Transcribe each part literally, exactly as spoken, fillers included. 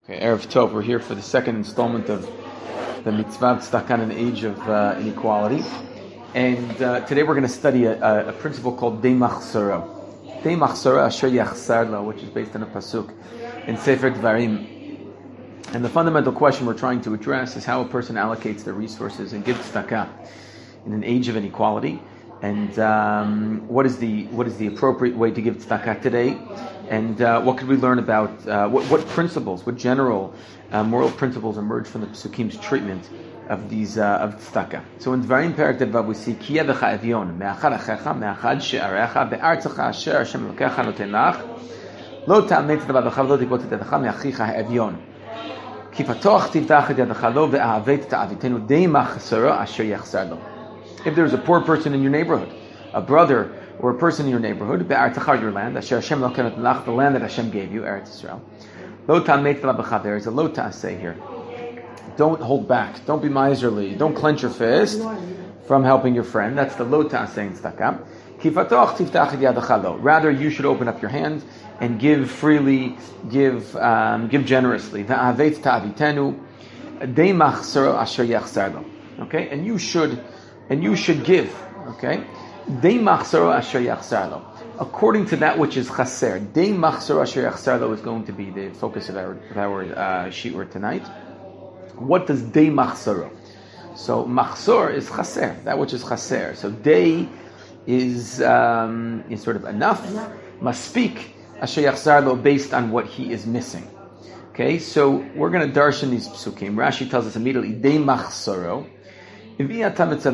Okay, Erev Tov, we're here for the second installment of the Mitzvah Tzedakah in an age of uh, inequality. And uh, today we're going to study a, a, a principle called Dei Machsara. Dei Machsara Asher Yachsar Lo, which is based on a pasuk in Sefer Dvarim. And the fundamental question we're trying to address is how a person allocates their resources and gives tzedakah in an age of inequality. And um, what is the what is the appropriate way to give tzedakah today? And uh, what could we learn about uh, what, what principles, what general uh, moral principles emerge from the Pesukim's treatment of these uh, of tzedakah? So in Dvarim Perek Tevav we see Ki yedecha evyon me'achad achecha me'achad she'arecha be'artzecha asher Hashem Elokecha noten lach lo ta'amei tzedakah v'chav lo tikvot yedecha me'achicha ha'evyon ki patoch tivtach et yedecha lo ve'ahavet ta'avitenu dei machsara asher yachsar lo. If there's a poor person in your neighborhood, a brother or a person in your neighborhood, be'artzecha, your land, asher Hashem Elokecha noten lach, the land that Hashem gave you, Eretz Yisrael. Lo ta'amei tzedakah, there is a lo ta'aseh here. Don't hold back. Don't be miserly. Don't clench your fist from helping your friend. That's the lo ta'aseh in tzedakah. Ki patoch tiftach et yadecha lo. Rather, you should open up your hand and give freely, give um, give generously. Ve'ahavet ta'avitenu dei machsara asher yachsar lo. Okay, and you should. And you should give, okay? Dei machsara asher yachsar lo. According to that which is chaser. Dei machsara asher yachsar lo is going to be the focus of our, of our uh, sheet word tonight. What does dei machsara? So machsor is chaser, that which is chaser. So dei is um, is sort of enough. Must speak asher yachsar lo based on what he is missing. Okay, so we're going to darshan these psukim. Rashi tells us immediately dei machsaro. You're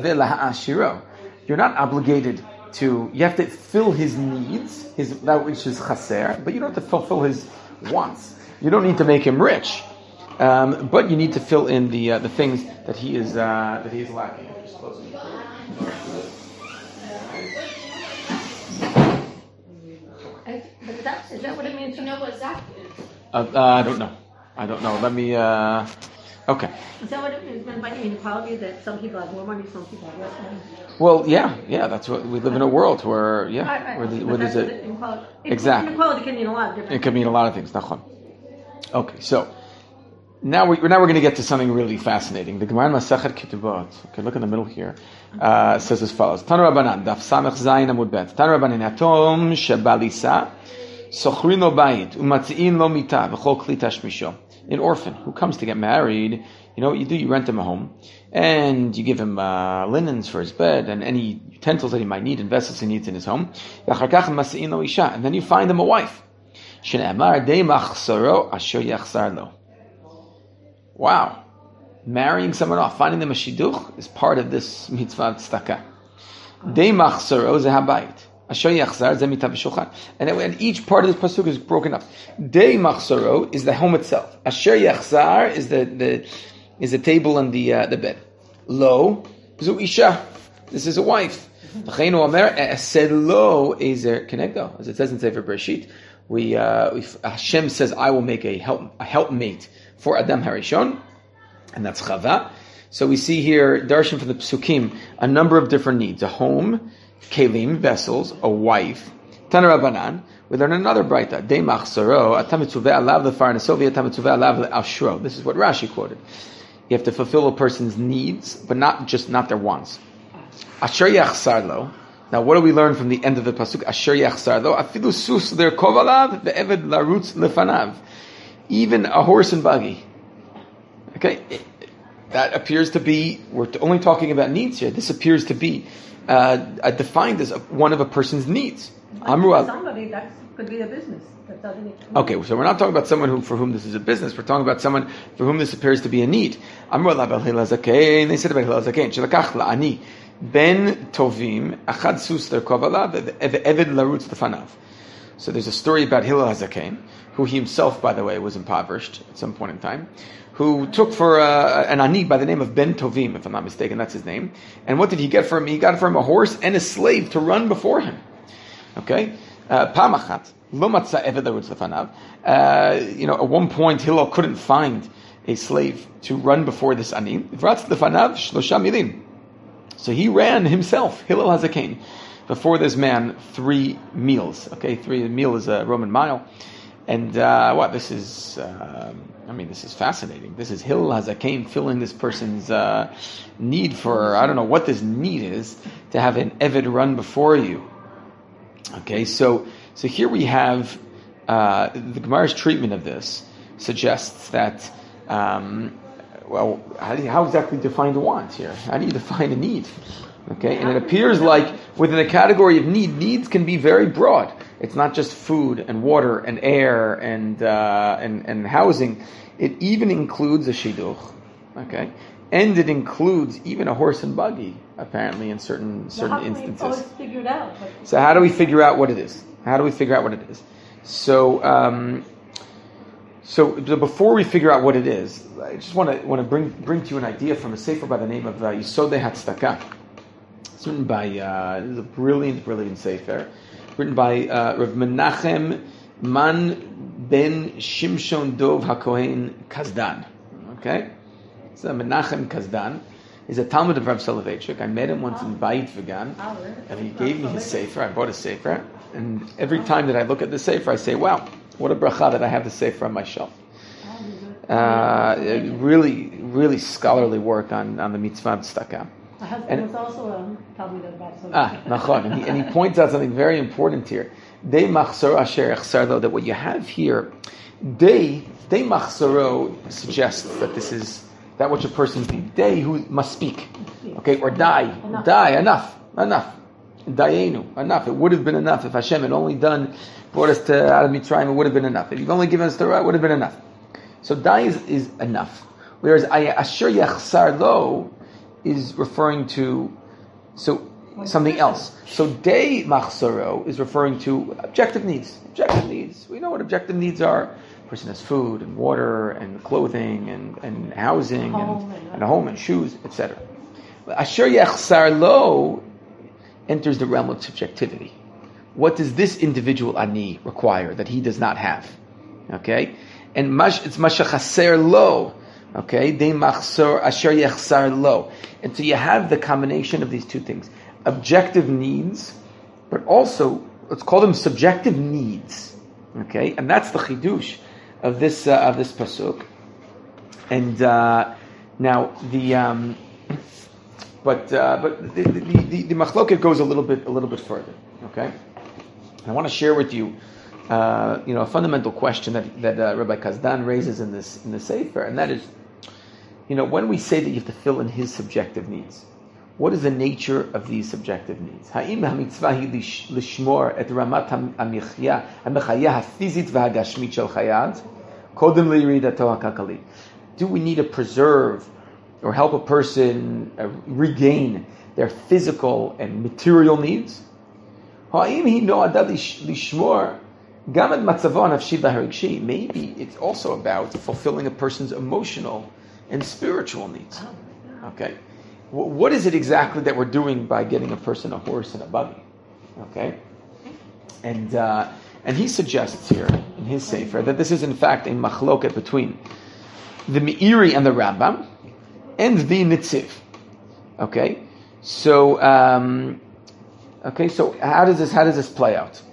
not obligated to, you have to fill his needs, his that which is chaser, but you don't have to fulfill his wants. You don't need to make him rich, um, but you need to fill in the uh, the things that he is uh, that he is lacking. Just closing it. But is that, is that what it means to know what Zach is? Uh, uh, I don't know. I don't know. Let me. Uh, Okay. Is that what it means by inequality, that some people have more money, some people have less money? Well, yeah, yeah, that's what, we live in a world where, yeah, right, right. where, the, But where there's a... Inequality. Exactly. Inequality can mean a lot of different It can mean a lot of things, nachon. Okay, so, now, we, now we're going to get to something really fascinating. The Gemara in Masechet Ketubot, okay, look in the middle here, uh, says as follows, Tanu Rabbanan, Daf Samech Zayin Amud Bet, Tanu Rabbanan, Yatom Shebalisa, Sochrin lo bayit, Umatzi'in lo mita, V'chol kli tashmisho. An orphan who comes to get married, you know what you do? You rent him a home, and you give him uh, linens for his bed, and any utensils that he might need, and vessels he needs in his home. And then you find him a wife. Wow. Marrying someone off, finding them a shidduch, is part of this mitzvah tzedakah. Dei machsaro ze habayit. And, and each part of this pasuk is broken up. Dei machsaro is the home itself. Asher yachsar is the, the is the table and the uh, the bed. Lo zu isha. This is a wife. V'cheinu omer esed lo ezer kenegdo, as it says in Sefer Bereshit. We, uh, we Hashem says, I will make a help a helpmate for Adam Harishon, and that's Chava. So we see here darshan from the psukim a number of different needs: a home, kelim, vessels, a wife. Tana Rabbanan, we learn another braita. Dei machsaro, atam mitzuveh alav lefarneso, atam mitzuveh alav le'ashro. This is what Rashi quoted. You have to fulfill a person's needs, but not just not their wants. Asher yachsar lo. Now, what do we learn from the end of the pasuk? Asher yachsar lo, afilu sus lirkov alav ve'eved larutz lefanav. Even a horse and buggy. Okay, that appears to be. We're only talking about needs here. This appears to be Uh, defined as a, one of a person's needs. Amru, somebody that could be a business. That doesn't okay, so we're not talking about someone who, for whom this is a business. We're talking about someone for whom this appears to be a need. Amru alav Hillel Zakein. They said about Hillel Zakein, Shelakach la'ani ben tovim achad sus l'erkov alav ve'eved larutz lefanav. So there's a story about Hillel Zakein, who he himself, by the way, was impoverished at some point in time, who took for uh, an ani by the name of Ben Tovim, if I'm not mistaken, that's his name. And what did he get for him? He got for him a horse and a slave to run before him. Okay? Pamachat, lo matza eved larutz lefanav. You know, at one point, Hillel couldn't find a slave to run before this ani. V'ratz lefanav shlosha milim. So he ran himself, Hillel Hazaken, before this man three meals. Okay, three a meal is a Roman mile. And uh, what this is, um, I mean, this is fascinating. This is Hillel Hazaken filling this person's uh, need for, I don't know what this need is, to have an Eved run before you. Okay, so so here we have uh, the Gemara's treatment of this suggests that, um, well, how, do you, how exactly define the want here? How do you define a need? Okay, and it appears like within the category of need, needs can be very broad. It's not just food and water and air and uh, and and housing. It even includes a shidduch. Okay, and it includes even a horse and buggy. Apparently, in certain certain how instances. Can we always figure it out? So how do we figure out what it is? How do we figure out what it is? So um, so before we figure out what it is, I just want to want to bring bring to you an idea from a sefer by the name of uh, Yisodei Hatzdaka. It's written by uh, this is a brilliant, brilliant sefer, written by uh, Rav Menachem Man Ben Shimshon Dov HaKohen Kazdan. Okay, so Menachem Kazdan is a Talmud of Rav Soloveitchik. I met him once in Bayit Vegan, and he gave me his sefer. I bought a sefer, and every time that I look at the sefer, I say, "Wow, what a bracha that I have the sefer on my shelf." Uh, really, really scholarly work on, on the mitzvah tzedakah. My husband And- was also a Talmud of Rav Ah, nachon. And he, and he points out something very important here. Dei machzor asher echsar lo, that what you have here, dei, dei machzoro suggests that this is that which a person be. Dei who must speak. Okay, or die. Enough. Die, enough. Enough. Dayenu, enough. It would have been enough. If Hashem had only done, brought us to out of Mitzrayim, it would have been enough. If you've only given us the Torah, it would have been enough. So die is, is enough. Whereas asher yachsar lo is referring to so something else. So dei machsoro is referring to objective needs. Objective needs. We know what objective needs are. A person has food and water and clothing and, and housing Home and, and- and a home and shoes, et cetera. Asher yachsar lo enters the realm of subjectivity. What does this individual ani require that he does not have? Okay, and mash, it's mashachaser lo. Okay, de machsor asher yachsar lo, and so you have the combination of these two things: objective needs, but also let's call them subjective needs. Okay, and that's the chidush of this uh, of this pasuk. And uh, now the um, but uh, but the the, the, the machloket goes a little bit a little bit further. Okay, I want to share with you. Uh, you know, a fundamental question that that uh, Rabbi Kazdan raises in this in the sefer, and that is, you know, when we say that you have to fill in his subjective needs, what is the nature of these subjective needs? Ha'im ha'mitzvah hi lishmor et ramat ha'michya ha'mechaya ha'fizit v'ha'gashmit shel chayad kodem li'iridato ha'kakalית. Do we need to preserve or help a person uh, regain their physical and material needs? Ha'im hi no'ada lishmor gam et matzavo ha'nafshi v'ha'regshi. Maybe it's also about fulfilling a person's emotional and spiritual needs. Okay, w- what is it exactly that we're doing by getting a person a horse and a buggy? Okay, and uh, and he suggests here in his sefer that this is in fact a machloket between the Meiri and the Rambam and the Nitziv. Okay, so um, okay, so how does this how does this play out?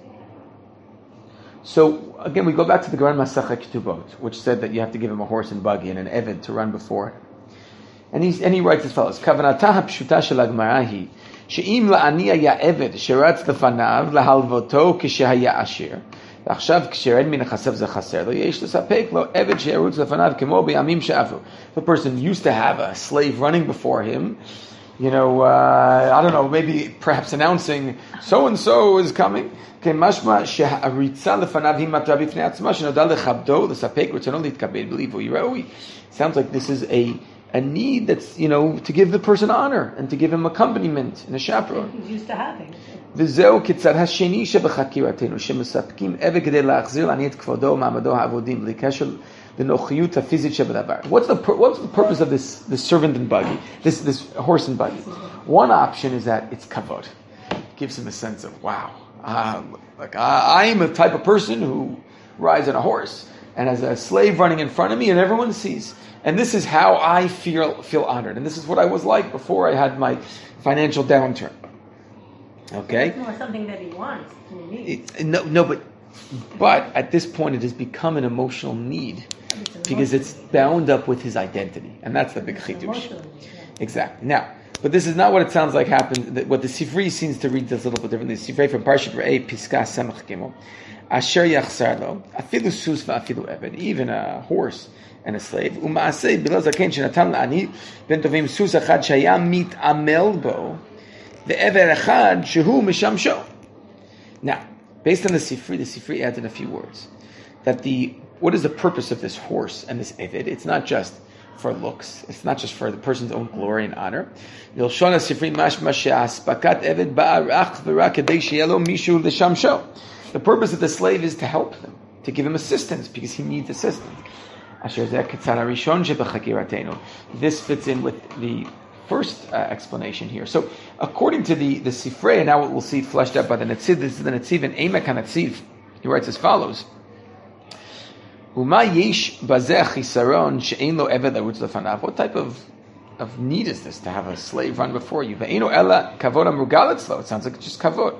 So again, we go back to the Gemara Masachet Ketubot, which said that you have to give him a horse and buggy and an eved to run before him. And he and he writes as follows: Kavanatah hapshuta shel Gemara hi she'im la'ani haya eved sheratz lefanav lahalvoto k'shehaya asher v'achshav k'shered min nechasav zechaser lo yesh lesapek lo eved she'erutz lefanav kemo b'yamim she'avu. The person used to have a slave running before him. You know, uh, I don't know, maybe perhaps announcing so and so is coming. Okay, mashma she'aritza lefanav hi matra b'fnei atzma shenoda lechabdo lesapek rutzono litkabel b'livu yiroi. Sounds like this is a a need that's, you know, to give the person honor and to give him accompaniment and a chaperone. He's used to having. וזהו כצד השני שבחקירתנו, שמספקים עבד כדי להחזיר לעני את כבודו ומעמדו העבודים, בלי קשר לנוחיות הפיזית שבדבר. What's the what's the purpose of this this servant and buggy, this this horse and buggy? One option is that it's kavod. It gives him a sense of, wow, uh, like I, I'm a type of person who rides on a horse and has a slave running in front of me and everyone sees. And this is how I feel feel honored. And this is what I was like before I had my financial downturn. Okay? It's more something that he wants than he needs. It, no, no, but But at this point, it has become an emotional need because it's bound up with his identity, and that's the big chidush. Exactly. Now, but this is not what it sounds like happened. What the Sifri seems to read this a little bit differently. The Sifri from Parshat Re'eh, Piska Samach Gimel, Asher Yachsar Lo, Afilu Sus va'Afilu Eved, even a horse and a slave. U'ma'aseh Bilal Zaken Shenatan La'ani Ben Tovim Sus Achad Shaya Mit'amel Bo, Ve'Eved Achad Shehu Mishamsho. Now, based on the Sifri, the Sifri adds in a few words that the what is the purpose of this horse and this Eved? It's not just for looks. It's not just for the person's own glory and honor. The purpose of the slave is to help them, to give him assistance because he needs assistance. This fits in with the first uh, explanation here. So, according to the the Sifrei, and now we'll see it fleshed out by the Netziv. This is the Netziv and Emek HaNetziv. He writes as follows. What type of, of need is this to have a slave run before you? It sounds like it's just kavod.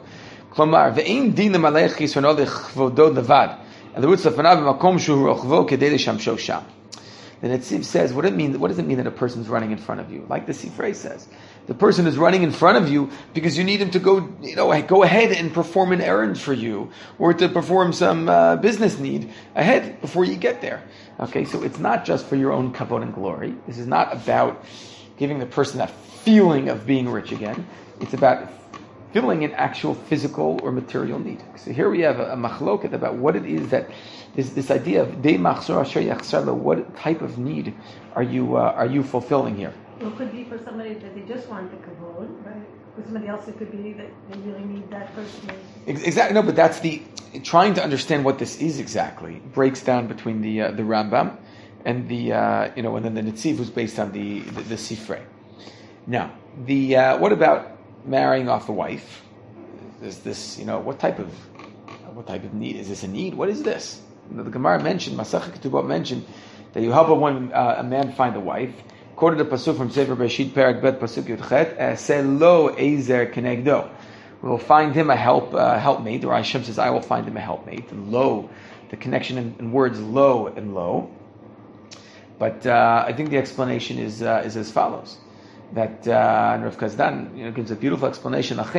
The Netziv says, what, it mean, what does it mean that a person's running in front of you? Like the Sifrei says. The person is running in front of you because you need him to go, you know, go ahead and perform an errand for you, or to perform some uh, business need ahead before you get there. Okay, so it's not just for your own kavod and glory. This is not about giving the person that feeling of being rich again. It's about filling an actual physical or material need. So here we have a, a machloket about what it is that this this idea of dei machzor asher yachsar lo. What type of need are you uh, are you fulfilling here? Well, it could be for somebody that they just want the kavod, right? For somebody else, it could be that they really need that person. Exactly. No, but that's the trying to understand what this is exactly breaks down between the uh, the Rambam and the uh, you know, and then the Netziv was based on the the, the Sifrei. Now, the uh, what about marrying off a wife? Is this, you know, what type of what type of need is this? A need? What is this? You know, the Gemara mentioned, Masachet Ketubot mentioned that you help a one uh, a man find a wife. Quoted a pasuk from Sefer Bereshit, Perak Bet, pasuk Yudchet, Selo Ezer Kenegdo. We will find him a help uh, helpmate, or Hashem says, I will find him a helpmate. And lo, the connection in, in words lo and lo. But uh, I think the explanation is uh, is as follows. That uh, and Rav Kazdan, you know, gives a beautiful explanation. A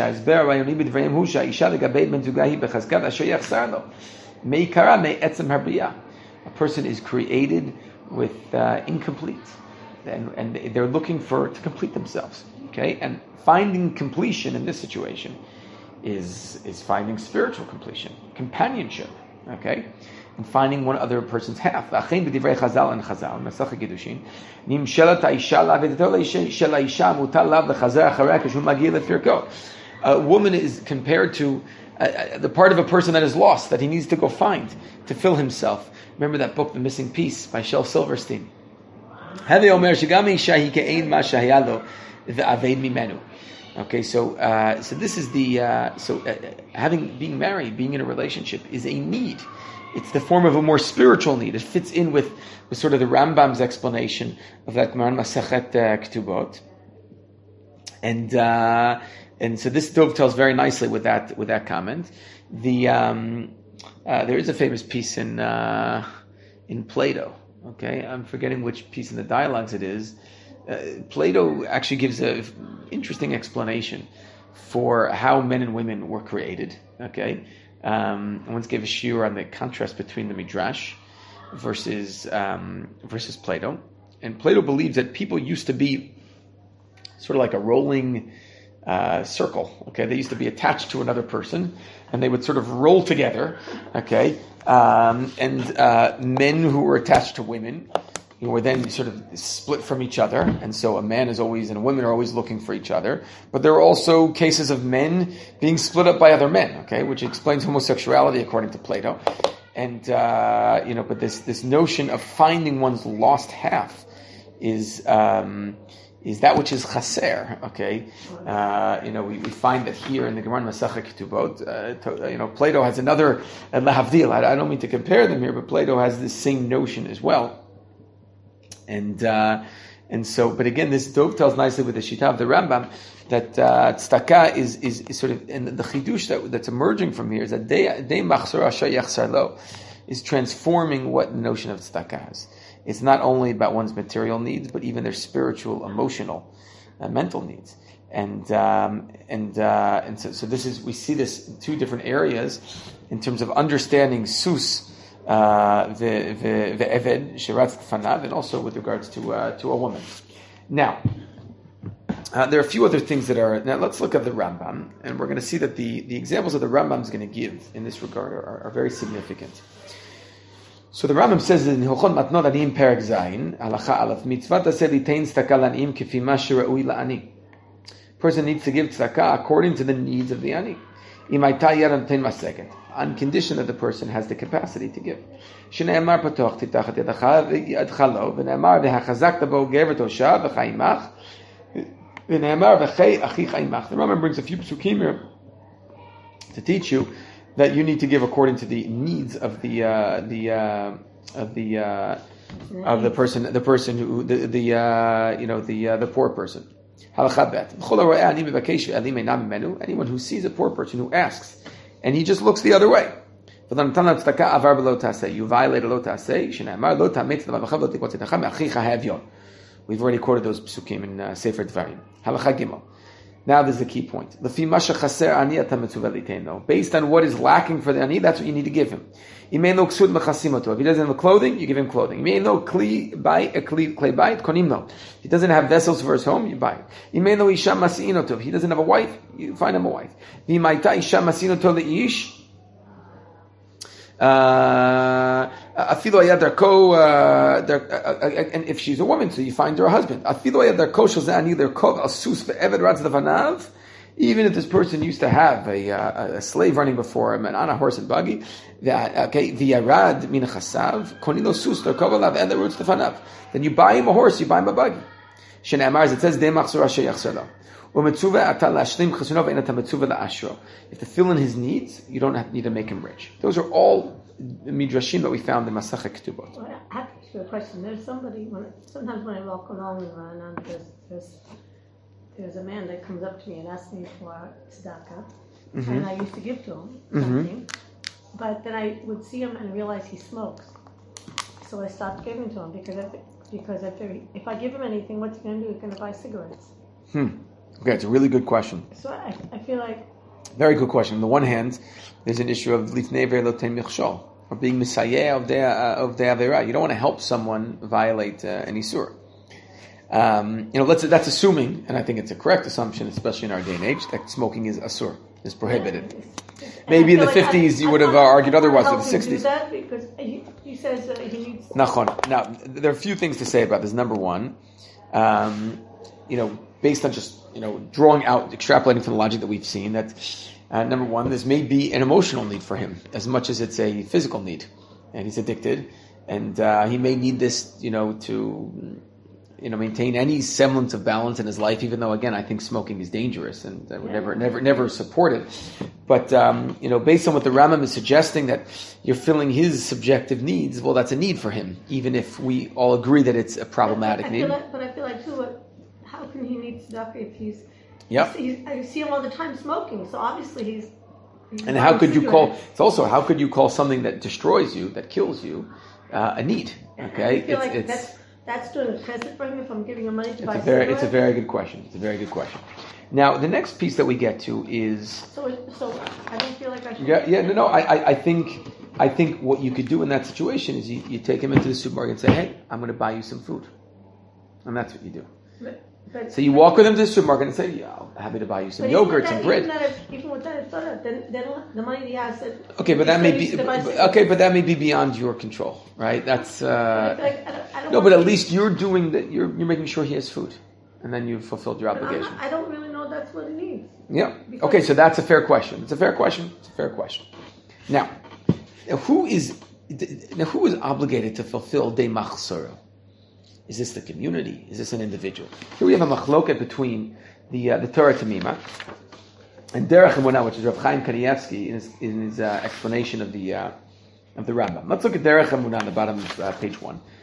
person is created with uh, incomplete, and, and they're looking for to complete themselves. Okay, and finding completion in this situation is is finding spiritual completion, companionship. Okay. And finding one other person's half. A woman is compared to uh, the part of a person that is lost, that he needs to go find to fill himself. Remember that book, The Missing Piece, by Shel Silverstein. Okay, so uh, so this is the uh, so uh, having being married, being in a relationship is a need. It's the form of a more spiritual need. It fits in with, with sort of the Rambam's explanation of that Gemara Masachet Ketubot, and uh, and so this dovetails very nicely with that with that comment. The um, uh, there is a famous piece in uh, in Plato. Okay, I'm forgetting which piece in the dialogues it is. Uh, Plato actually gives an interesting explanation for how men and women were created. Okay. Um, I once gave a shiur on the contrast between the Midrash versus um, versus Plato, and Plato believes that people used to be sort of like a rolling uh, circle. Okay, they used to be attached to another person, and they would sort of roll together. Okay, um, and uh, men who were attached to women, who were then sort of split from each other, and so a man is always, and women are always looking for each other. But there are also cases of men being split up by other men, okay, which explains homosexuality according to Plato. And, uh, you know, but this, this notion of finding one's lost half is, um, is that which is chaser, okay? Uh, you know, we, we find that here in the Gemara Masachet Ketubot, uh, to, you know, Plato has another, uh, lahavdil, I, I don't mean to compare them here, but Plato has this same notion as well. And uh, And so, but again, this dovetails nicely with the Shita of the Rambam, that uh, tzedakah is, is, is sort of, and the chidush that, that's emerging from here is that de machzor asher yachsar lo is transforming what the notion of tzedakah is. It's not only about one's material needs, but even their spiritual, emotional, uh, mental needs. And um, and uh, and so, so this is, we see this in two different areas in terms of understanding sus uh, the the the eved shiratz fanav, and also with regards to uh, to a woman. Now, uh, there are a few other things that are. Now, let's look at the Rambam, and we're going to see that the, the examples that the Rambam is going to give in this regard are, are very significant. So the Rambam says in Hilchot Matnot Aniyim Perek Zayin, Halacha Aleph, Mitzvah taseh litein tzedakah laniyim kefi ma shera'ui la'ani. Person needs to give tzedakah according to the needs of the ani. Imayta yad noten maseket, on condition that the person has the capacity to give. Shneimar patoch titachat yadcha yadcha lo, v'neimar v'hachazakta bo gever tosha v'chaimach, v'neimar v'chei achi chaimach. The Rambam brings a few psukim here to teach you that you need to give according to the needs of the uh, the uh, of the uh, of the person, the person who the the uh, you know the uh, the poor person. Anyone who sees a poor person who asks, and he just looks the other way. You violate a lo taseh. We've already quoted those psukim in uh, Sefer Dvarim. Halacha Gimel. Now there's the key point. Based on what is lacking for the ani, that's what you need to give him. If he doesn't have clothing, you give him clothing. If he doesn't have vessels for his home, you buy it. If he doesn't have a wife, you find him a wife. Uh, and if she's a woman, so you find her a husband. Even if this person used to have a, a, a slave running before him and on a horse and buggy, okay, then you buy him a horse, you buy him a buggy. It says, if to fill in his needs, you don't have, need to make him rich. Those are all midrashim that we found in Masachet Ketubot. Well, I have to ask you a question. There's somebody, when, sometimes when I walk along and there's, there's, there's a man that comes up to me and asks me for tzedakah, mm-hmm. and I used to give to him something, mm-hmm. but then I would see him and realize he smokes. So I stopped giving to him because I, because I figured if I give him anything, what's he going to do? He's going to buy cigarettes. Hmm. Okay, it's a really good question. So I, I feel like... Very good question. On the one hand, there's an issue of lifnei ve'loten michshol, or being misayeh of the uh, of the avera. You don't want to help someone violate uh, an isur. Um, you know, let's, that's assuming, and I think it's a correct assumption, especially in our day and age, that smoking is asur, is prohibited. Yeah. Maybe in the like fifties I, you I would have uh, argued otherwise, or the sixties. Do that because he, he says uh, he needs... Nachon. Now, there are a few things to say about this. Number one, um, you know, based on just, you know, drawing out, extrapolating from the logic that we've seen, that uh, number one, this may be an emotional need for him as much as it's a physical need, and he's addicted, and uh, he may need this, you know, to, you know, maintain any semblance of balance in his life. Even though, again, I think smoking is dangerous, and I would never, never, never support it. But um, you know, based on what the Rambam is suggesting, that you're filling his subjective needs, well, that's a need for him, even if we all agree that it's a problematic I need. Feel like, but I feel like too. What, how can he need tzedakah if he's? Yep. He's, he's, I see him all the time smoking, so obviously he's. he's and how could you call? It's also how could you call something that destroys you, that kills you, uh, a need? Okay, I feel it's, like it's that's that's doing a present for him if I'm giving him money to it's buy a very cigarettes. it's a very good question. It's a very good question. Now the next piece that we get to is so. So I don't feel like I should. yeah yeah no no I, I I think I think what you could do in that situation is you, you take him into the supermarket and say, hey, I'm going to buy you some food, and that's what you do. But, but, So you walk with him to the supermarket and say, yeah, I'm happy to buy you some but yogurt, that, some bread. Even, that, even with that, it's not, then, then the money he has. That Okay, but that may be to buy okay, but that may be beyond your control, right? That's I feel uh, like I don't, I don't no, want but at to- least you're doing that. You're you're making sure he has food, and then you've fulfilled your but I'm obligation. not- I don't really know that's what he needs. Yeah. Because- Okay, so that's a fair question. It's a fair question. It's a fair question. Now, who is now who is obligated to fulfill de machsara? Is this the community? Is this an individual? Here we have a machloket between the uh, the Torah Tamima and Derech Emunah, which is Rav Chaim Kanievsky in his, in his uh, explanation of the uh, of the Rambam. Let's look at Derech Emunah on the bottom of uh, page one.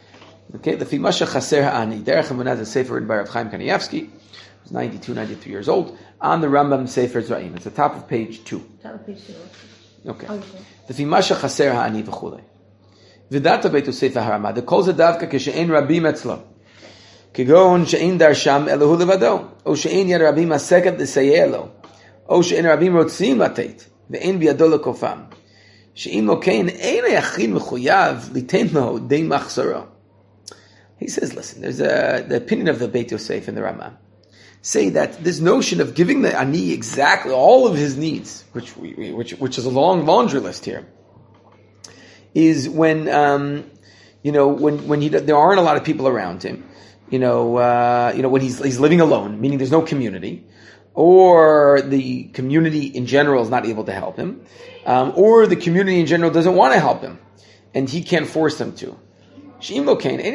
Okay, the Fimasha Chaser Ha'ani. Derech Emunah is a sefer written by Rav Chaim Kanievsky, who's ninety-two, ninety-three years old, on the Rambam Sefer Zraim. It's the top of page two. Top of page two. Okay. Okay. The Fimasha Chaser Ha'ani v'chulei. V'data beitu Sefer HaRama. The kol zadavka k'she'en rabim etzlo. כגון שאין דרשם אלוהו לבדו, או שאין יד רבים עסקת לסייע לו, או שאין רבים רוצים לתת, ואין בידו לקופם. שאם לא כן, אין היחיד מחויב ליתן לו די מחסורו. He says, listen, there's a, the opinion of the Beit Yosef and the Rama say that this notion of giving the ani exactly all of his needs, which we, which which is a long laundry list here, is when um, you know when when he there aren't a lot of people around him. You know, uh, you know, when he's he's living alone, meaning there's no community, or the community in general is not able to help him, um, or the community in general doesn't want to help him, and he can't force them to. I mean,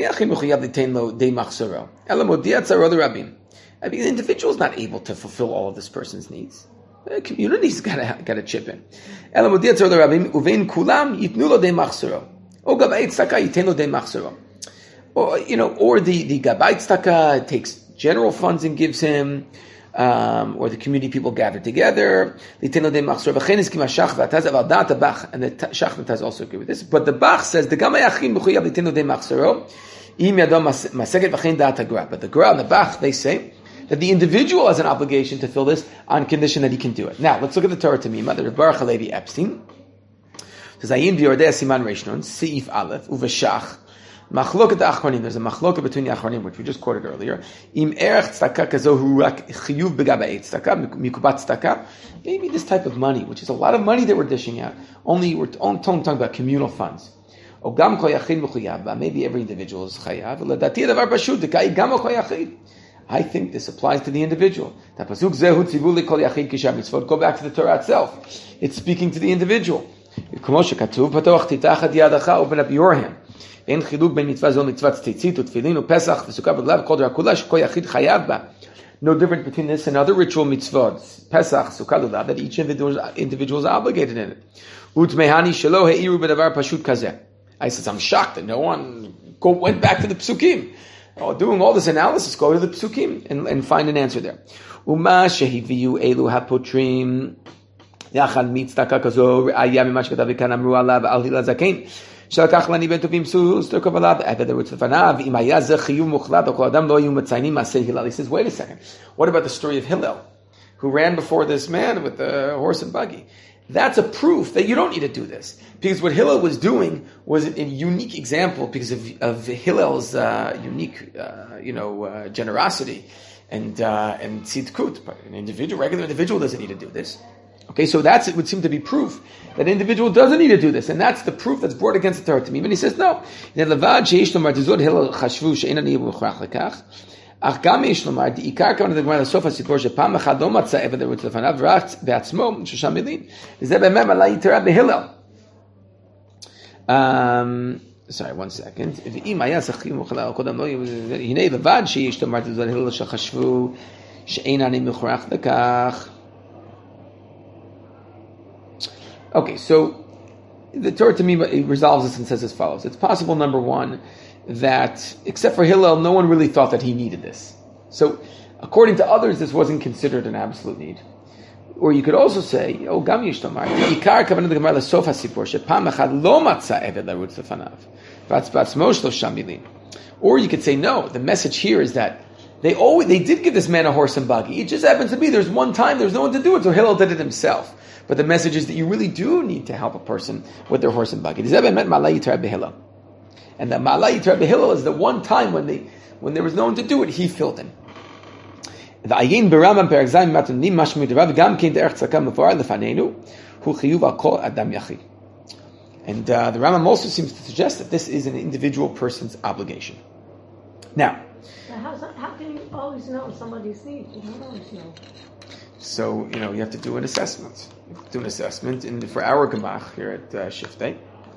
the individual is not able to fulfill all of this person's needs. The community's got to got to chip in. Or, you know, or the, the Gabait Tzedakah takes general funds and gives him, um, or the community people gather together. And the Shach Nataz also agree with this. But the Bach says, the Gama Yachim B'chuyab Litenu De Machsoro, Im Yadom Maseket V'chein Da'at HaGra. But the Gra and the Bach, they say, that the individual has an obligation to fill this on condition that he can do it. Now, let's look at the Torah Tamima, the Baruch HaLevi Epstein. Says, Ayin V'yordei Siman Reishnon, Seif Aleph, Uveshach, Machloket Achronim. There's a machloket between the Achronim, which we just quoted earlier. Im erech tzedakah kazohu rak chiyuv begabei tzedakah mikubat tzedakah. Maybe this type of money, which is a lot of money that we're dishing out, only we're only talking about communal funds. Or gam kol yachid mechuyav. Maybe every individual is chayav. Ledati davar pashut dekai gam kol yachid. I think this applies to the individual. That pasuk zehu tzivu likol yachid kishav mitzvot. Go back to the Torah itself. It's speaking to the individual. K'mo shekatuv patoch titachad yadacha. Open up your hand. אין חילוק בין מצווה זו מצוות ציצית ותפילין ופסח וסוכה בגלב וכל דבר כולה שכל יחיד חייב בה. No difference between this and other ritual mitzvot, Pesach, Sukkah, Lulav, that each individual, individual is obligated in it. Utmehani shelo heiru b'davar pashut kazeh. I says, I'm shocked that no one go, went back to the psukim. Oh, doing all this analysis, go to the psukim and, and find an answer there. Uma shehiviyu elu hapotrim yachad mitzdaka kazo re'aya mima shekatav v'kan amru alav al hila zakein. He says, I'm shocked that no one. He says, wait a second. What about the story of Hillel, who ran before this man with the horse and buggy? That's a proof that you don't need to do this. Because what Hillel was doing was a unique example because of, of Hillel's uh, unique, uh, you know, uh, generosity and uh, and tzidkut. But an individual, regular individual doesn't need to do this. Okay, so that's, it would seem to be proof that an individual doesn't need to do this, and that's the proof that's brought against the Torah to me. And he says, no. Um, sorry, one second. Okay, so the Torah to me resolves this and says as follows. It's possible, number one, that except for Hillel, no one really thought that he needed this. So, according to others, this wasn't considered an absolute need. Or you could also say, oh, gam yishtomar, ikar kavanah the gemara lesof hasipor shepam echad lo matza eved larutz lefanav v'atzmo shlosh milin. Or you could say, no, the message here is that they always they did give this man a horse and buggy. It just happens to be there's one time there's no one to do it, so Hillel did it himself. But the message is that you really do need to help a person with their horse and buggy. And the Ma'ala Yitra Behillel is the one time when they when there was no one to do it, he filled in. The Ayin B'Rambam Perek Zayin Matanim Mashmud Rav Gam Kein Derech Tzedakah Meforad Lefanenu Hu Chiyuv Al Kol Adam Yachid. And uh, the Rambam also seems to suggest that this is an individual person's obligation. Now, how, how can you always know somebody's needs? You don't always know. So, you know, you have to do an assessment. You have to do an assessment. And for our Gemach here at uh, Shiftei,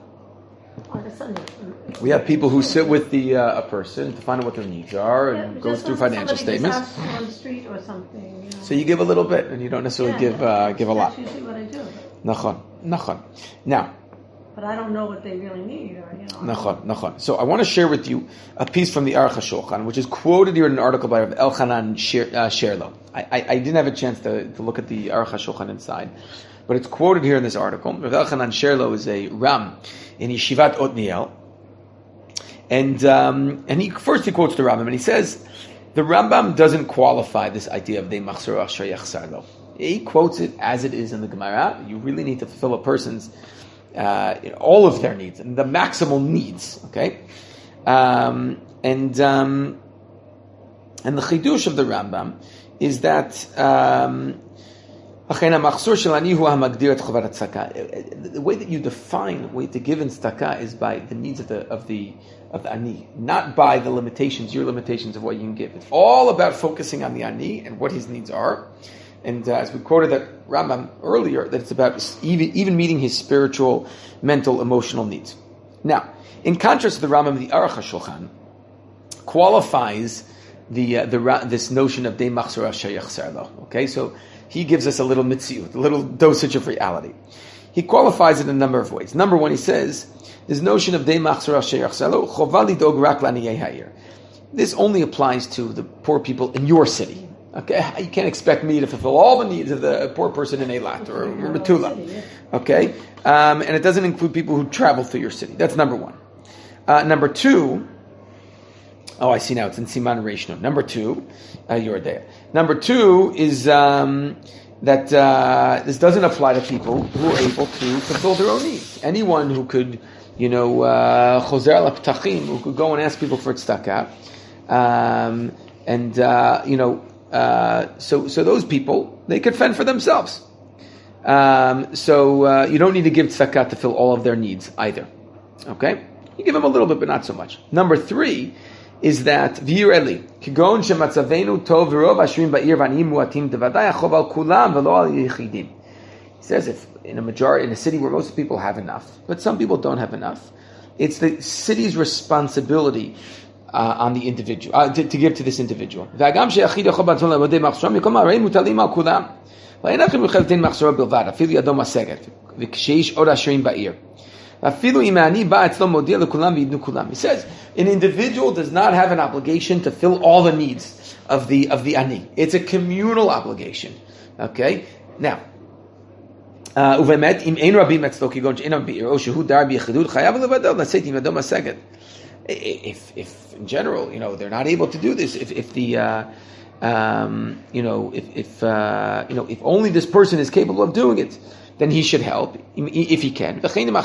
we have people who sit with the uh, a person to find out what their needs are and yeah, go through financial statements. On the street or something, you know. So you give a little bit, and you don't necessarily yeah, give uh, give a lot. That's usually what I do. Nachon, nachon. Now, but I don't know what they really need, or you know. Nachon, nachon. So I want to share with you a piece from the Aruch HaShulchan, which is quoted here in an article by Rav Elchanan Sher, uh, Sherlo. I, I, I didn't have a chance to, to look at the Aruch HaShulchan inside, but it's quoted here in this article. Rav Elchanan Sherlo is a Ram in Yeshivat Otniel, and um, and he first he quotes the Rambam, and he says the Rambam doesn't qualify this idea of de machzor asher yachsar lo. He quotes it as it is in the Gemara. You really need to fulfill a person's uh, all of their needs and the maximal needs. Okay, um, and um, and the chidush of the Rambam is that um, the way that you define the way to give in tzedakah is by the needs of the of the of the ani, not by the limitations, your limitations of what you can give. It's all about focusing on the ani and what his needs are. And uh, as we quoted that Rambam earlier, that it's about even, even meeting his spiritual, mental, emotional needs. Now, in contrast to the Rambam, the Aruch HaShulchan qualifies the uh, the this notion of de machzor asher yachsar lo. Okay, so he gives us a little mitziut, a little dosage of reality. He qualifies it in a number of ways. Number one, he says this notion of de machzor asher yachsar lo chova lidog rak laniyei ha'ir. This only applies to the poor people in your city. Okay, you can't expect me to fulfill all the needs of the poor person in Eilat or, or Metula. Okay, um, and it doesn't include people who travel through your city. That's number one. Uh, number two, oh, I see now it's in Siman Reishno. Number two, uh, you're there. Number two is um, that uh, this doesn't apply to people who are able to fulfill their own needs. Anyone who could, you know, chozer al ptachim, who could go and ask people for tzedakah, um, and uh, you know. Uh, so, so those people, they could fend for themselves. Um, so uh, you don't need to give tzedakah to fill all of their needs either. Okay, you give them a little bit, but not so much. Number three is that v'yireli kigon shematzavenu tov v'rov ashrim ba'ir v'anim muatim devadai achov al kulam v'lo al yichidim. He says if in a majority in a city where most people have enough, but some people don't have enough, it's the city's responsibility. Uh, on the individual, uh, to, to give to this individual. Even though there's He says, an individual does not have an obligation to fill all the needs of the of the ani. It's a communal obligation. Okay? Now, uh, If, if in general, you know, they're not able to do this, if, if the, uh, um, you know, if, if uh, you know, if only this person is capable of doing it, then he should help if he can.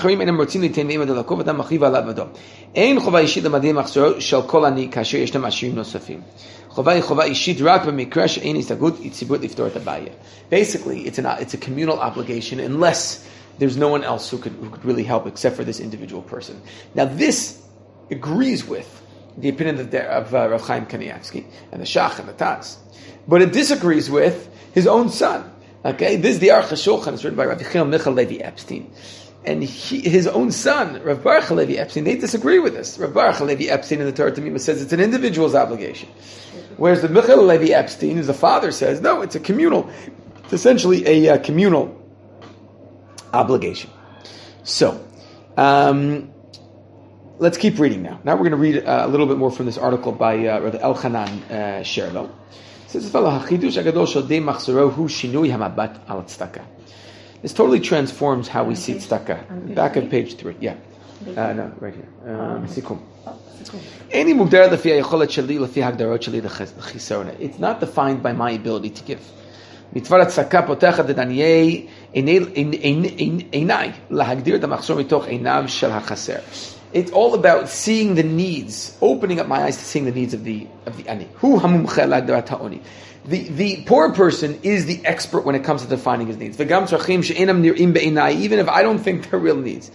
Basically, it's an it's a communal obligation unless there's no one else who could who could really help except for this individual person. Now, this agrees with the opinion of, the, of uh, Rav Chaim Kanievsky and the Shach and the Taz, but it disagrees with his own son. Okay, this is the Aruch HaShulchan. It's written by Rav Yechiel Michal Levi Epstein, and he, his own son, Rav Baruch Levi Epstein, they disagree with this. Rav Baruch Levi Epstein in the Torah Tamima says it's an individual's obligation, whereas the Michal Levi Epstein, who's the father, says no, it's a communal. It's essentially a uh, communal obligation. So. Um, Let's keep reading now. Now we're going to read uh, a little bit more from this article by uh, Rav Elchanan uh, Sherlo. It says, this totally transforms how we see tzedakah. Back of page three. Yeah. Uh, no, right here. Um, it's not defined by my ability to give. It's all about seeing the needs, opening up my eyes to seeing the needs of the of the ani. The the poor person is the expert when it comes to defining his needs. Even if I don't think they're real needs.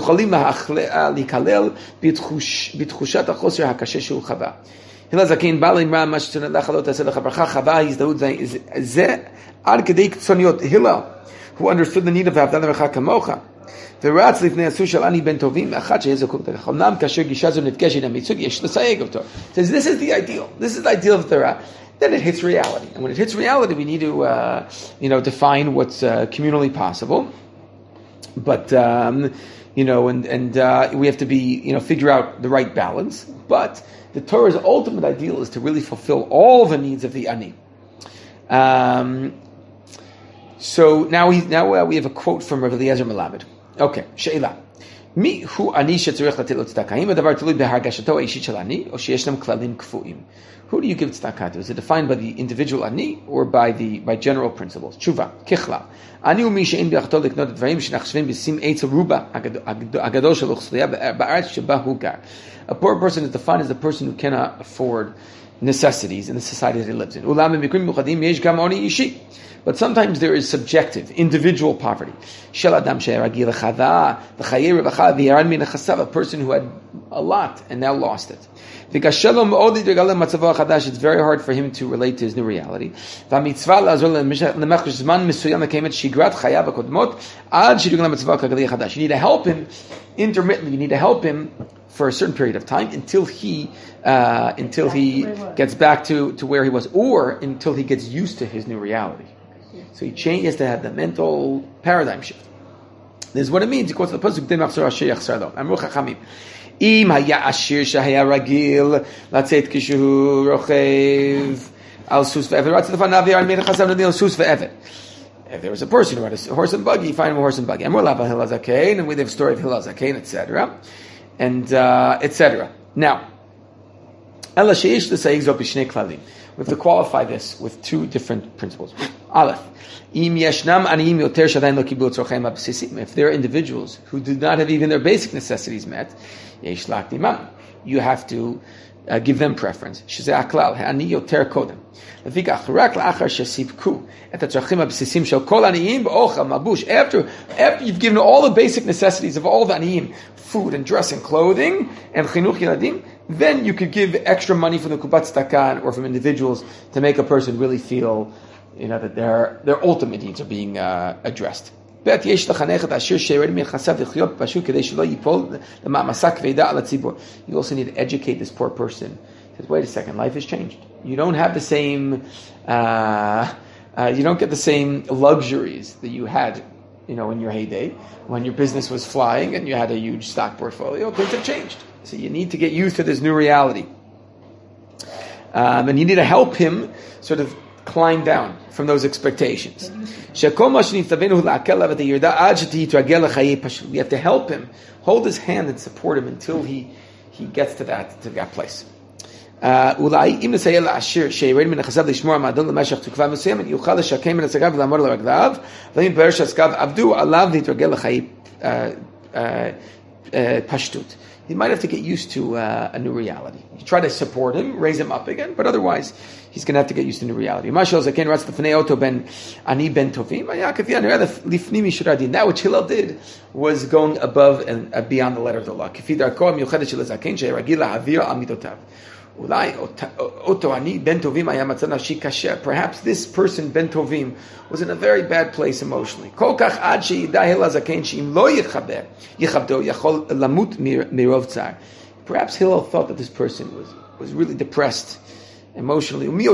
Who understood the need of Avdan Recha Kamocha. ורץ לפני הסוס של עני בן טובים, ואחת שיהיה זקוק לכך. אמנם כאשר גישה זו נפגשת עם ייצוג, יש לסייג אותו. It says, this is the ideal. This is the ideal of the Torah. Then it hits reality. And when it hits reality, we need to, uh, you know, define what's uh, communally possible. But, um, you know, and and uh, we have to be, you know, figure out the right balance. But the Torah's ultimate ideal is to really fulfill all the needs of the ani. Um, so now we now uh, we have a quote from Rav Eliezer Melamed. Okay, she'ila. Mi hu ani shetzorech latet lo tzedakah? Haim hadavar tului behargashato ha'ishit shel ani, o sheyeshnam klalim kfuim? Who do you give tzedakah to? Is it defined by the individual ani or by the by general principles? Tshuva, kichla. Ani hu mi she'in bi'achto liknot dvarim shenachshvim b'sim eitz ruba agadol shel uchsliya ba'aretz sheba hu gar. A poor person is defined as the person who cannot afford necessities in the society that he lives in. But sometimes there is subjective, individual poverty. A person who had a lot and now lost it. It's very hard for him to relate to his new reality. You need to help him intermittently. You need to help him for a certain period of time until he uh, until he gets back to, to where he was, or until he gets used to his new reality. So he changes to have the mental paradigm shift. This is what it means. He quotes the pasuk, "Dei machzor asher yachsar lo." Amru chachamim, im haya ashir shehaya ragil latzeit kishu rochev al sus ve'eved ratzet lefanav yaran meid chasav nadil sus ve'eved. If there was a person who had a horse and buggy, find him a horse and buggy. Amru lava Hillel Zakein, and we have a story of Hillel Zakein, et cetera, and uh, et cetera. Now, ela sheish l'sayig zo b'shnei klalim. We have to qualify this with two different principles. Aleph, im yeshnam aniyim yoter shadayin lo kiblu tzorcheim ha'besisim. If there are individuals who do not have even their basic necessities met, yesh lakdimam. You have to uh, give them preference. Shezeh aklal ha'ani yoter kodem. Lefikach rak la'achar shesivku et ha'tzorcheim ha'besisim shel kol aniyim b'ochel mabush. After after you've given all the basic necessities of all the aniyim, food and dress and clothing and chinuch yeladim, then you could give extra money from the kubat tzedakah or from individuals to make a person really feel, you know, that their their ultimate needs are being uh, addressed. You also need to educate this poor person. Says, wait a second, life has changed. You don't have the same, uh, uh, you don't get the same luxuries that you had, you know, in your heyday when your business was flying and you had a huge stock portfolio. Things have changed. So you need to get used to this new reality. Um, and you need to help him sort of climb down from those expectations. We have to help him, hold his hand and support him until he, he gets to that, to that place. Uh, he might have to get used to uh, a new reality. You try to support him, raise him up again, but otherwise, he's going to have to get used to new reality. That which Hillel did was going above and uh, beyond the letter of the law. Perhaps this person, Ben Tovim, was in a very bad place emotionally. Perhaps Hillel thought that this person was, was really depressed emotionally. Wow.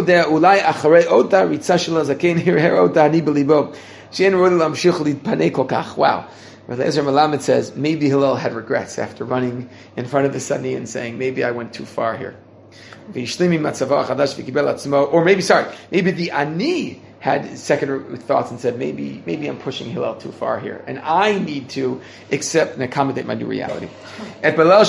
Rav Eliezer Melamed says, maybe Hillel had regrets after running in front of the Sani and saying, maybe I went too far here. Or maybe, sorry, maybe the Ani had second thoughts and said, maybe maybe I'm pushing Hillel too far here, and I need to accept and accommodate my new reality. So uh, Rav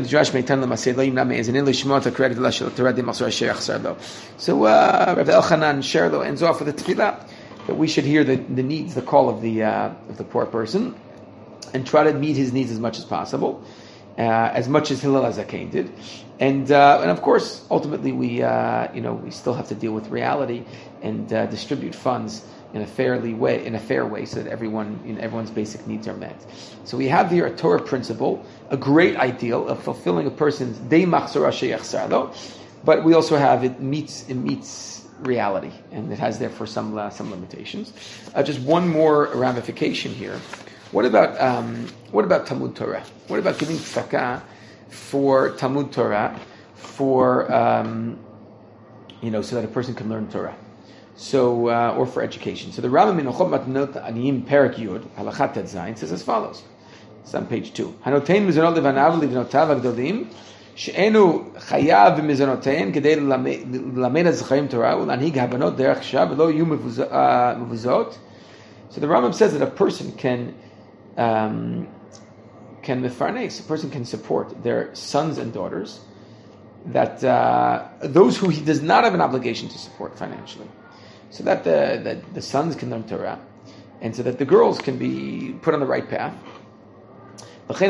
Elchanan Sherlo ends off with a tefillah that we should hear the, the needs, the call of the uh, of the poor person, and try to meet his needs as much as possible, uh, as much as Hillel Zakein did, and uh, and of course, ultimately, we uh, you know we still have to deal with reality and uh, distribute funds in a fairly way, in a fair way, so that everyone, you know, everyone's basic needs are met. So we have here a Torah principle, a great ideal of fulfilling a person's dei machzor asher yachsar lo, but we also have it meets it meets reality, and it has therefore some uh, some limitations. Uh, just one more ramification here. What about um, what about Talmud Torah? What about giving tzedakah for Talmud Torah, for um, you know, so that a person can learn Torah, so uh, or for education? So the Rambam in Ochot Matnot Aniyim Perek Yud Halachat Tet Zayin says as follows: It's on page two. Hanotein mizonot levanav livnotav agdolim she'enu chayav b'mizonotein kedei lamed hazcharim Torah ulanhig habanot derech shav v'lo yu mevuzot. So the Rambam says that a person can um, can mefarnes, a person can support their sons and daughters, that uh, those who he does not have an obligation to support financially, so that the that the sons can learn Torah, and so that the girls can be put on the right path. Also,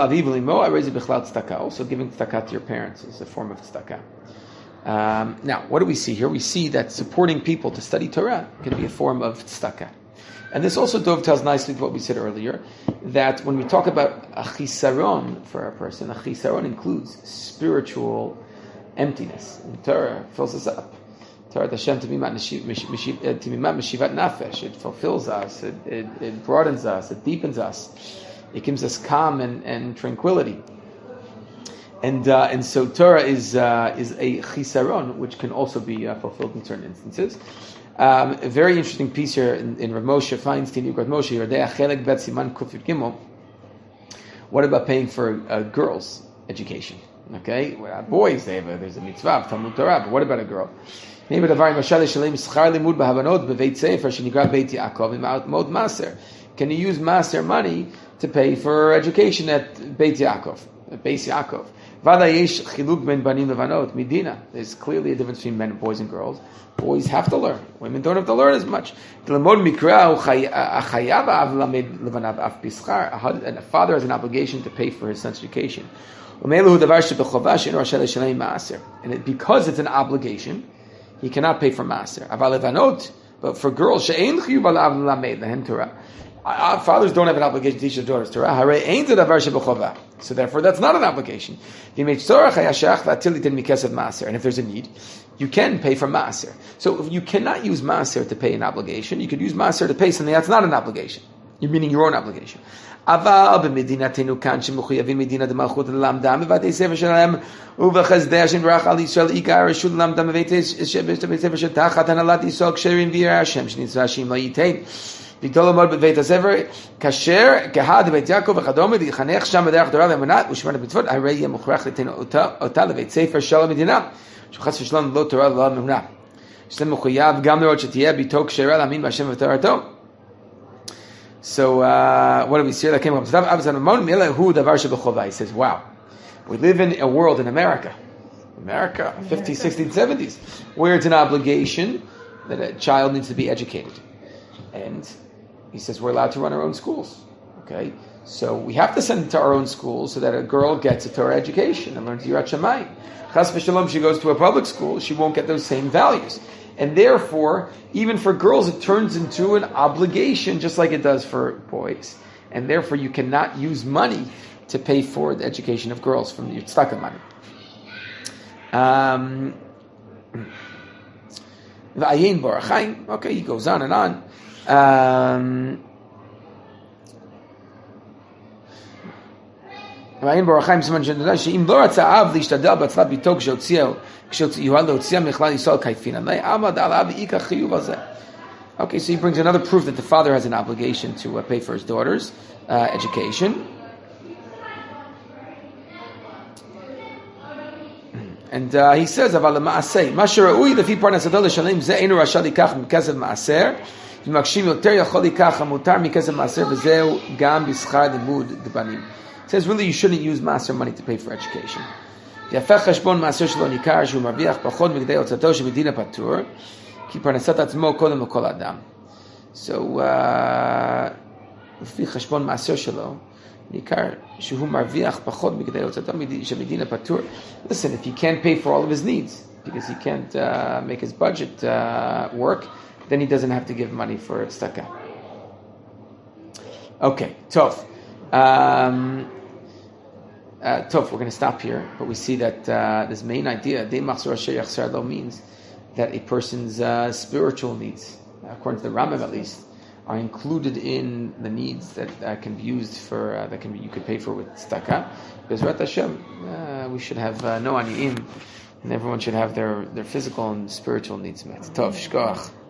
giving tzedakah to your parents is a form of tzedakah. Um, now, what do we see here? We see that supporting people to study Torah can be a form of tzedakah. And this also dovetails nicely to what we said earlier, that when we talk about a chisaron for a person, a chisaron includes spiritual emptiness. And Torah fills us up. Torah Hashem timimat meshivat nafesh. It fulfills us, it, it, it broadens us, it deepens us. It gives us calm and, and tranquility. And uh, and so Torah is uh, is a chisaron, which can also be uh, fulfilled in certain instances. Um, a very interesting piece here in, in Rav Moshe Feinstein, Yugad Moshe, Yordei Chelek Bet Siman Kuf Yud Gimel. What about paying for a girl's education? Okay, well, boys, they have a, there's a mitzvah, Talmud Torah, but what about a girl? Can you use maser money to pay for education at Beit Yaakov, at Beis Yaakov? There's clearly a difference between men and boys and girls. Boys have to learn. Women don't have to learn as much. A father has an obligation to pay for his son's education. And it, because it's an obligation, he cannot pay for maser. But for girls, our fathers don't have an obligation to teach their daughters Torah. So therefore, that's not an obligation. And if there's a need, you can pay for maser. So if you cannot use maser to pay an obligation, you could use maser to pay something that's not an obligation. You're meaning your own obligation. אבל במדינתנו כאן שמחויבים מדינה דמלכות ללמדם בבתי ספר שלהם ובחסדיה שנברך על ישראל עיקר רשות ללמדם בבתי ספר שתחת הנהלת ישראל כשרים וירא השם שנצווה שאם לא ייתן לגדול ללמוד בבית הספר כאשר קהל בבית יעקב וכדומה לחנך שם בדרך תורה ואמונה ושמרת מצוות הרי יהיה מוכרח לתת אותה לבית ספר של המדינה שחס ושלום לא תורה ולא אמונה שזה מחויב גם לראות שתהיה ביתו כשרה להאמין בהשם ובתורתו. So, uh, what do we see? That came up. He says, wow, we live in a world in America, America, fifties, sixties, seventies, where it's an obligation that a child needs to be educated. And he says, we're allowed to run our own schools. Okay? So we have to send it to our own schools so that a girl gets a Torah education and learns Yirat Shamayim. Chas v'shalom, she goes to a public school, she won't get those same values. And therefore, even for girls, it turns into an obligation, just like it does for boys. And therefore, you cannot use money to pay for the education of girls from your tzedakah money. Um, okay, he goes on and on. Um, ואין ברחיים סימן שנדע שאם לא רצה אב להשתדל בהצלת ביתו כשהוציאו כשיועד להוציאה מכלל ישראל כיפין עמד על אב ואיכא חיוב על זה. Okay, so he brings another proof that the father has an obligation to uh, pay for his daughter's uh, education. And uh, he says, אבל למעשה, מה שראוי לפי פרנסתו לשלם זה אינו רשאי לקח מכסף מעשר, ומקשים יותר יכול לקח המותר מכסף מעשר, וזהו גם בשכר לימוד לבנים. It says really you shouldn't use master money to pay for education. יהפך חשבון מעשר שלו ניכר שהוא מרוויח פחות מכדי הוצאתו שמדינה פטור, כי פרנסת עצמו קודם לכל אדם. So, לפי חשבון מעשר שלו, ניכר שהוא מרוויח פחות מכדי הוצאתו שמדינה פטור. Listen, if he can't pay for all of his needs, because he can't uh, make his budget uh, work, then he doesn't have to give money for tzedakah. Okay, tough. Um, uh, tough, we're going to stop here, but we see that uh, this main idea, Dei Machzor Asher Yachzor Lo, means that a person's uh, spiritual needs, according to the Rambam at least, are included in the needs that uh, can be used for, uh, that can be, you could pay for with tzedakah. Because Rat Hashem, uh, we should have uh, no aniyim, and everyone should have their, their physical and spiritual needs met. Tov, shkoach.